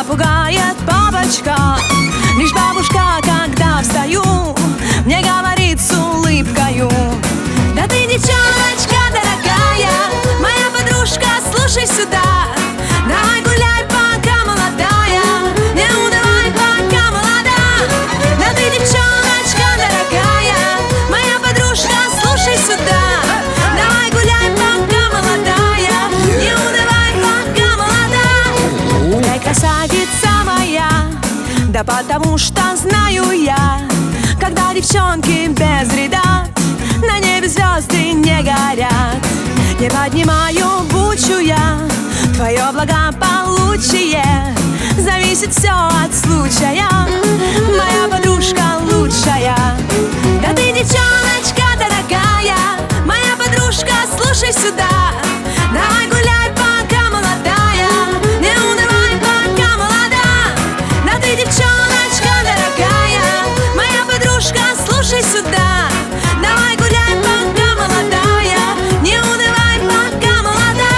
пугает бабочка. Лишь бабушка, когда встаю, мне говорит с улыбкою: да ты, девчоночка дорогая, моя подружка, слушай сюда. Давай гуляй, пока молодая, не унывай, пока молода. Да ты, девчоночка дорогая, моя подружка, слушай сюда. Давай гуляй, пока молодая, не унывай, пока молода. Гуляй, красавица моя, да потому что знаю я, когда девчонки без вреда, на небе звезды не горят. Не поднимаю бучу я, твое благополучие зависит все от случая. Моя подружка лучшая. Да ты, девчоночка дорогая, моя подружка, слушай сюда. Давай гуляй, пока молодая, не унывай, пока молода. Да ты, девчоночка дорогая, моя подружка, слушай сюда. Давай гуляй, пока молодая, не унывай, пока молода.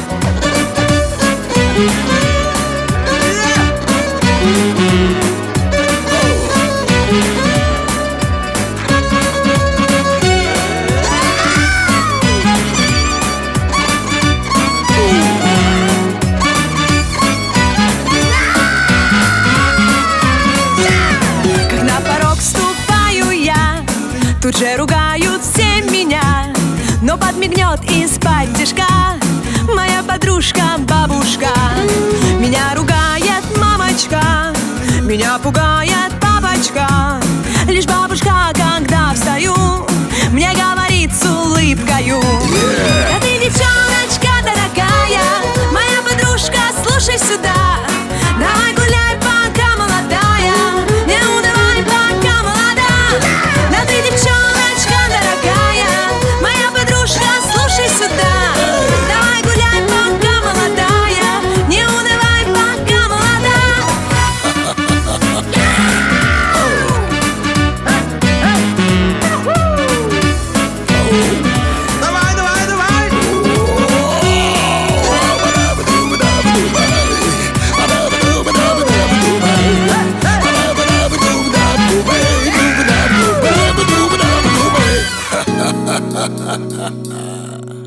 Как на порог ступаю я, тут же ругают все меня, но подмигнет из-под тишка моя подружка бабушка. Меня ругает мамочка, меня пугает папочка. Лишь бабушка, когда встаю, мне говорит с улыбкою: да ты, девчоночка дорогая, моя подружка, слушай сюда. Давай гуляй, пока молодая, не унывай, пока молода. Да ты, девчоночка дорогая, моя подружка, слушай сюда. Давай гуляй, пока молодая, не унывай, пока молода. Давай, давай, давай! Ha ha ha ha.